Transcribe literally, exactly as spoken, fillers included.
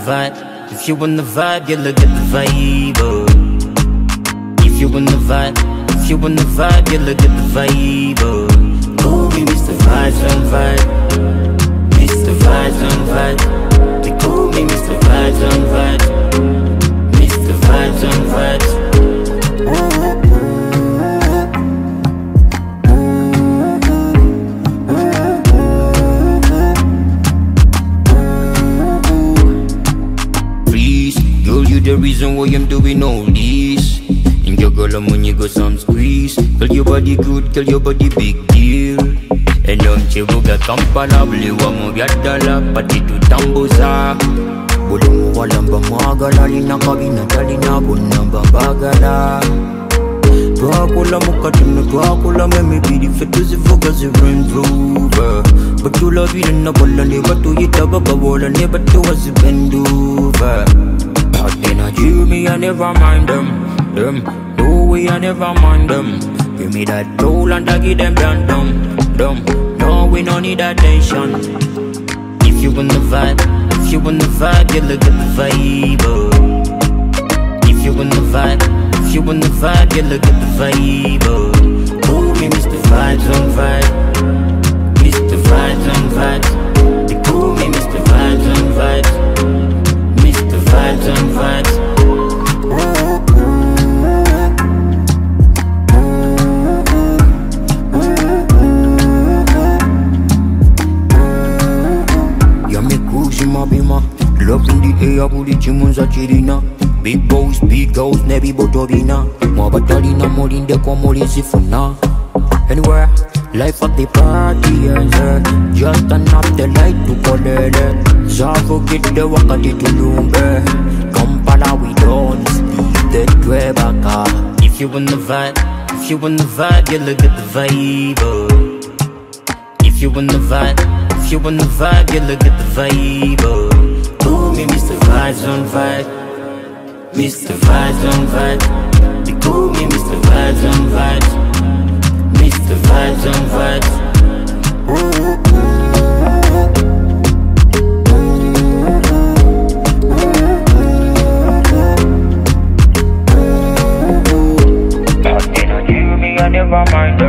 vibe. If you want the vibe, you look at the vibe. Oh. If you want the vibe, if you want the vibe, you look at the vibe. Oh. Call me Mister Vibes on Vibe, Mister Vibes on Vibe. They call me Mister Vibes on Vibe, Mister Vibes on Vibes. The reason why I'm doing all this. And your girl, I'm when you go some squeeze. Girl, your body good, girl, your body big deal. And don't you go get comparable. Wamo yadala, pati tu tambuza. Bole mo walamba mwagala. Lina kabina, talina bunamba bagala. Dracula mukatina, Dracula me be the fetus if focus a Range Rover. But you love it in a ball and never to it up a wall and never to us a bend over. But then I hear me, I never mind them, them. No way, I never mind them. Give me that roll and I give them down, dumb, dumb. No, we don't need attention. If you want the vibe, if you want the vibe, you look at the vibe. Oh. If you want the vibe, if you want the vibe, you look at the vibe. Oh. Call me Mister Vibes on Vibe, Mister Vibes on Vibe. They call me Mister Vibes on Vibe. Vibes on vibes. Ya me cruise in my bima. Love in the air, booty chimunza chirina. Big boys, big girls, nebi botovina. Mo batalina, molinde kwa molisi funa. Anywhere, life at the party, yeah. Just turn up the light to kolele. Zavo get the wakati to lumbe. Kampala we don't speak the Dwebaka. If you want the vibe, if you want the vibe, you look at the vibe. Oh. If you want the vibe, if you want the vibe, you look at the vibe. Oh. Call me Mister Vibes on Vibe, Mister Vibes on Vibe. They call me Mister Vibes on Vibes, Mister Vibes on Vibes. Ooh. I never mind.